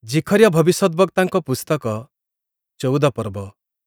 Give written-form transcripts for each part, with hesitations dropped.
ଜିଖରିଆ ଭବିଷ୍ୟଦ୍ବକ୍ତାଙ୍କ ପୁସ୍ତକ 14 ପର୍ବ।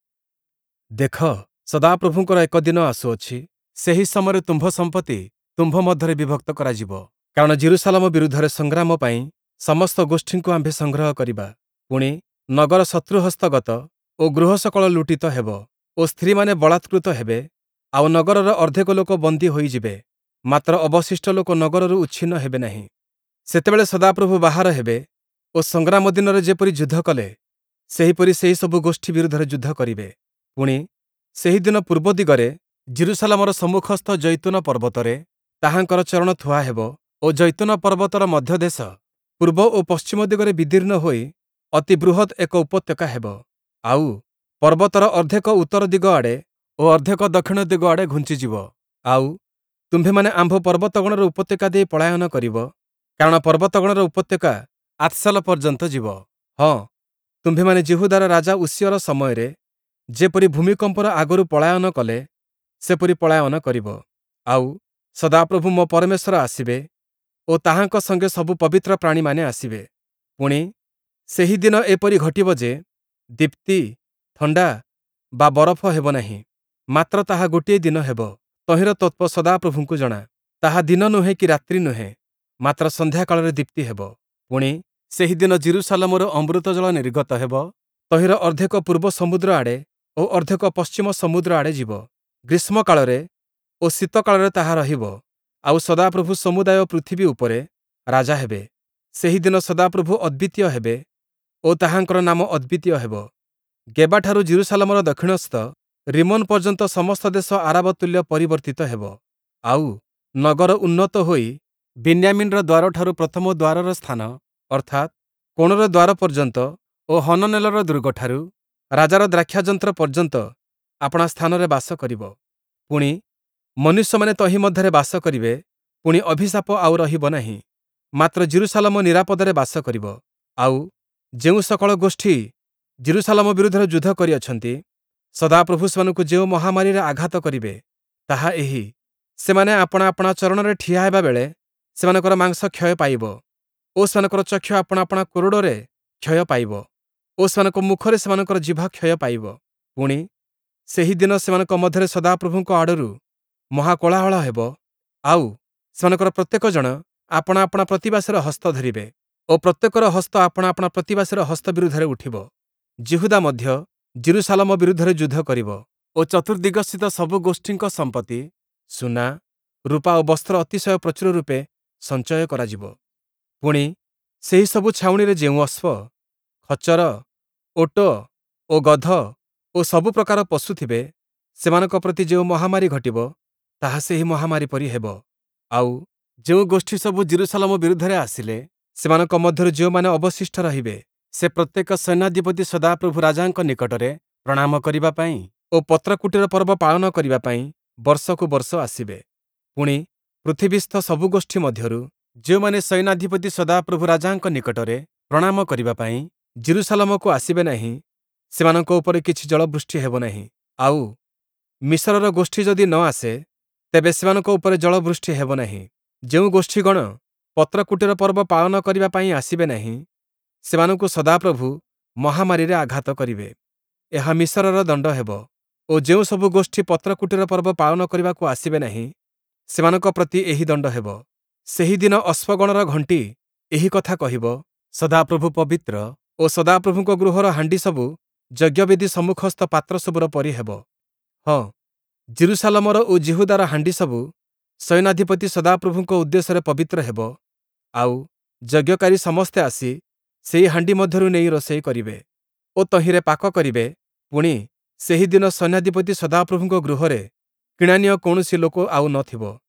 ଦେଖ, ସଦାପ୍ରଭୁଙ୍କର ଏକ ଦିନ ଆସୁଅଛି, ସେହି ସମୟରେ ତୁମ୍ଭ ସମ୍ପତ୍ତି ତୁମ୍ଭ ମଧ୍ୟରେ ବିଭକ୍ତ କରାଯିବ। କାରଣ ଜେରୁସାଲେମ ବିରୁଦ୍ଧରେ ସଂଗ୍ରାମ ପାଇଁ ସମସ୍ତ ଗୋଷ୍ଠୀଙ୍କୁ ଆମ୍ଭେ ସଂଗ୍ରହ କରିବା। ପୁଣି ନଗର ଶତ୍ରୁ ହସ୍ତଗତ ଓ ଗୃହସକଳ ଲୁଟିତ ହେବ, ଓ ସ୍ତ୍ରୀମାନେ ବଳାତ୍କୃତ ହେବେ, ଆଉ ନଗରର ଅର୍ଦ୍ଧେକ ଲୋକ ବନ୍ଦୀ ହୋଇଯିବେ, ମାତ୍ର ଅବଶିଷ୍ଟ ଲୋକ ନଗରରୁ ଉଚ୍ଛିନ୍ନ ହେବେ ନାହିଁ। ସେତେବେଳେ ସଦାପ୍ରଭୁ ବାହାର ହେବେ ଓ ସଂଗ୍ରାମ ଦିନରେ ଯେପରି ଯୁଦ୍ଧ କଲେ, ସେହିପରି ସେହି ସବୁ ଗୋଷ୍ଠୀ ବିରୁଦ୍ଧରେ ଯୁଦ୍ଧ କରିବେ। ପୁଣି ସେହି ଦିନ ପୂର୍ବ ଦିଗରେ ଜେରୁସାଲେମର ସମ୍ମୁଖସ୍ଥ ଜୈତୁନ ପର୍ବତରେ ତାହାଙ୍କର ଚରଣ ଥୁଆ ହେବ, ଓ ଜୈତୁନ ପର୍ବତର ମଧ୍ୟଦେଶ ପୂର୍ବ ଓ ପଶ୍ଚିମ ଦିଗରେ ବିଦୀର୍ଣ୍ଣ ହୋଇ ଅତି ବୃହତ୍ ଏକ ଉପତ୍ୟକା ହେବ। ଆଉ ପର୍ବତର ଅର୍ଦ୍ଧେକ ଉତ୍ତର ଦିଗ ଆଡ଼େ ଓ ଅର୍ଦ୍ଧେକ ଦକ୍ଷିଣ ଦିଗ ଆଡ଼େ ଘୁଞ୍ଚିଯିବ। ଆଉ ତୁମ୍ଭେମାନେ ଆମ୍ଭ ପର୍ବତଗଣର ଉପତ୍ୟକା ଦେଇ ପଳାୟନ କରିବ, କାରଣ ପର୍ବତଗଣର ଉପତ୍ୟକା ଆତ୍ସାଲ ପର୍ଯ୍ୟନ୍ତ ଯିବ। ହଁ, ତୁମ୍ଭେମାନେ ଯିହୁଦାର ରାଜା ଉସିୟର ସମୟରେ ଯେପରି ଭୂମିକମ୍ପର ଆଗରୁ ପଳାୟନ କଲେ, ସେପରି ପଳାୟନ କରିବ। ଆଉ ସଦାପ୍ରଭୁ ମୋ ପରମେଶ୍ୱର ଆସିବେ, ଓ ତାହାଙ୍କ ସଙ୍ଗେ ସବୁ ପବିତ୍ର ପ୍ରାଣୀମାନେ ଆସିବେ। ପୁଣି ସେହି ଦିନ ଏପରି ଘଟିବ ଯେ ଦୀପ୍ତି, ଥଣ୍ଡା ବା ବରଫ ହେବ ନାହିଁ, ମାତ୍ର ତାହା ଗୋଟିଏ ଦିନ ହେବ। ତହିଁର ତତ୍ତ୍ୱ ସଦାପ୍ରଭୁଙ୍କୁ ଜଣା। ତାହା ଦିନ ନୁହେଁ କି ରାତ୍ରି ନୁହେଁ, ମାତ୍ର ସନ୍ଧ୍ୟାକାଳରେ ଦୀପ୍ତି ହେବ। ପୁଣି ସେହି ଦିନ ଜେରୁସାଲେମରୁ ଅମୃତ ଜଳ ନିର୍ଗତ ହେବ, ତହିଁର ଅର୍ଦ୍ଧେକ ପୂର୍ବ ସମୁଦ୍ର ଆଡ଼େ ଓ ଅର୍ଦ୍ଧେକ ପଶ୍ଚିମ ସମୁଦ୍ର ଆଡ଼େ ଯିବ। ଗ୍ରୀଷ୍ମକାଳରେ ଓ ଶୀତକାଳରେ ତାହା ରହିବ। ଆଉ ସଦାପ୍ରଭୁ ସମୁଦାୟ ପୃଥିବୀ ଉପରେ ରାଜା ହେବେ। ସେହି ଦିନ ସଦାପ୍ରଭୁ ଅଦ୍ୱିତୀୟ ହେବେ, ଓ ତାହାଙ୍କର ନାମ ଅଦ୍ୱିତୀୟ ହେବ। ଗେବାଠାରୁ ଜେରୁସାଲେମର ଦକ୍ଷିଣସ୍ଥ ରିମୋନ ପର୍ଯ୍ୟନ୍ତ ସମସ୍ତ ଦେଶ ଆରାବ ତୁଲ୍ୟ ପରିବର୍ତ୍ତିତ ହେବ। ଆଉ ନଗର ଉନ୍ନତ ହୋଇ ବିନ୍ୟାମିନର ଦ୍ୱାରଠାରୁ ପ୍ରଥମ ଦ୍ୱାରର ସ୍ଥାନ, ଅର୍ଥାତ୍ କୋଣର ଦ୍ୱାର ପର୍ଯ୍ୟନ୍ତ, ଓ ହନନେଲର ଦୁର୍ଗଠାରୁ ରାଜାର ଦ୍ରାକ୍ଷାଯନ୍ତ୍ର ପର୍ଯ୍ୟନ୍ତ ଆପଣା ସ୍ଥାନରେ ବାସ କରିବ। ପୁଣି ମନୁଷ୍ୟମାନେ ତହିଁ ମଧ୍ୟରେ ବାସ କରିବେ। ପୁଣି ଅଭିଶାପ ଆଉ ରହିବ ନାହିଁ, ମାତ୍ର ଜେରୁସାଲେମ ନିରାପଦରେ ବାସ କରିବ। ଆଉ ଯେଉଁ ସକଳ ଗୋଷ୍ଠୀ ଜେରୁସାଲେମ ବିରୁଦ୍ଧରେ ଯୁଦ୍ଧ କରିଅଛନ୍ତି, ସଦାପ୍ରଭୁ ସେମାନଙ୍କୁ ଯେଉଁ ମହାମାରୀରେ ଆଘାତ କରିବେ, ତାହା ଏହି: ସେମାନେ ଆପଣା ଆପଣା ଚରଣରେ ଠିଆ ହେବା ବେଳେ ସେମାନଙ୍କର ମାଂସ କ୍ଷୟ ପାଇବ, ଓ ସେମାନଙ୍କର ଚକ୍ଷୁ ଆପଣା ଆପଣା କୋରଡ଼ରେ କ୍ଷୟ ପାଇବ, ଓ ସେମାନଙ୍କ ମୁଖରେ ସେମାନଙ୍କର ଜିଭ କ୍ଷୟ ପାଇବ। ପୁଣି ସେହି ଦିନ ସେମାନଙ୍କ ମଧ୍ୟରେ ସଦାପ୍ରଭୁଙ୍କ ଆଡ଼ରୁ ମହାକୋଳାହଳ ହେବ, ଆଉ ସେମାନଙ୍କର ପ୍ରତ୍ୟେକ ଜଣ ଆପଣା ଆପଣା ପ୍ରତିବାସୀର ହସ୍ତ ଧରିବେ, ଓ ପ୍ରତ୍ୟେକର ହସ୍ତ ଆପଣା ଆପଣା ପ୍ରତିବାସୀର ହସ୍ତ ବିରୁଦ୍ଧରେ ଉଠିବ। ଯିହୁଦା ମଧ୍ୟ ଜେରୁସାଲେମ ବିରୁଦ୍ଧରେ ଯୁଦ୍ଧ କରିବ, ଓ ଚତୁର୍ଦ୍ଦିଗସ୍ଥିତ ସବୁ ଗୋଷ୍ଠୀଙ୍କ ସମ୍ପତ୍ତି, ସୁନା, ରୂପା ଓ ବସ୍ତ୍ର ଅତିଶୟ ପ୍ରଚୁର ରୂପେ ସଞ୍ଚୟ କରାଯିବ। ପୁଣି ସେହି ସବୁ ଛାଉଣୀରେ ଯେଉଁ ଅଶ୍ବ, ଖଚ୍ଚର, ଓଟ ଓ ଗଧ ଓ ସବୁ ପ୍ରକାର ପଶୁ ଥିବେ, ସେମାନଙ୍କ ପ୍ରତି ଯେଉଁ ମହାମାରୀ ଘଟିବ, ତାହା ସେହି ମହାମାରୀ ପରି ହେବ। ଆଉ ଯେଉଁ ଗୋଷ୍ଠୀ ସବୁ ଜେରୁସାଲେମ ବିରୁଦ୍ଧରେ ଆସିଲେ, ସେମାନଙ୍କ ମଧ୍ୟରୁ ଯେଉଁମାନେ ଅବଶିଷ୍ଟ ରହିବେ, ସେ ପ୍ରତ୍ୟେକ ସୈନ୍ୟାଧିପତି ସଦାପ୍ରଭୁ ରାଜାଙ୍କ ନିକଟରେ ପ୍ରଣାମ କରିବା ପାଇଁ ଓ ପତ୍ରକୁଟୀର ପର୍ବ ପାଳନ କରିବା ପାଇଁ ବର୍ଷକୁ ବର୍ଷ ଆସିବେ। ପୁଣି ପୃଥିବୀସ୍ଥ ସବୁ ଗୋଷ୍ଠୀ ମଧ୍ୟରୁ ଯେଉଁମାନେ ସୈନ୍ୟାଧିପତି ସଦାପ୍ରଭୁ ରାଜାଙ୍କ ନିକଟରେ ପ୍ରଣାମ କରିବା ପାଇଁ ଜେରୁସାଲେମକୁ ଆସିବେ ନାହିଁ, ସେମାନଙ୍କ ଉପରେ କିଛି ଜଳବୃଷ୍ଟି ହେବ ନାହିଁ। ଆଉ ମିଶ୍ରର ଗୋଷ୍ଠୀ ଯଦି ନ ଆସେ, ତେବେ ସେମାନଙ୍କ ଉପରେ ଜଳବୃଷ୍ଟି ହେବ ନାହିଁ। ଯେଉଁ ଗୋଷ୍ଠୀଗଣ ପତ୍ରକୁଟୀର ପର୍ବ ପାଳନ କରିବା ପାଇଁ ଆସିବେ ନାହିଁ, ସେମାନଙ୍କୁ ସଦାପ୍ରଭୁ ମହାମାରୀରେ ଆଘାତ କରିବେ। ଏହା ମିଶ୍ରର ଦଣ୍ଡ ହେବ। ଓ ଯେଉଁ ସବୁ ଗୋଷ୍ଠୀ ପତ୍ରକୁଟୀର ପର୍ବ ପାଳନ କରିବାକୁ ଆସିବେ ନାହିଁ, ସେମାନଙ୍କ ପ୍ରତି ଏହି ଦଣ୍ଡ ହେବ। ସେହି ଦିନ ଅଶ୍ୱଗଣର ଘଣ୍ଟି ଏହି କଥା କହିବ, ସଦାପ୍ରଭୁ ପବିତ୍ର, ଓ ସଦାପ୍ରଭୁଙ୍କ ଗୃହର ହାଣ୍ଡି ସବୁ ଯଜ୍ଞବେଦୀ ସମ୍ମୁଖସ୍ଥ ପାତ୍ର ସବୁର ପରି ହେବ। ହଁ, ଜେରୁସାଲେମର ଓ ଯିହୁଦାର ହାଣ୍ଡି ସବୁ ସୈନ୍ୟାଧିପତି ସଦାପ୍ରଭୁଙ୍କ ଉଦ୍ଦେଶ୍ୟରେ ପବିତ୍ର ହେବ। ଆଉ ଯଜ୍ଞକାରୀ ସମସ୍ତେ ଆସି ସେହି ହାଣ୍ଡି ମଧ୍ୟରୁ ନେଇ ରୋଷେଇ କରିବେ ଓ ତହିଁରେ ପାକ କରିବେ। ପୁଣି ସେହି ଦିନ ସୈନ୍ୟାଧିପତି ସଦାପ୍ରଭୁଙ୍କ ଗୃହରେ କିଣାନିଅ କୌଣସି ଲୋକ ଆଉ ନଥିବ।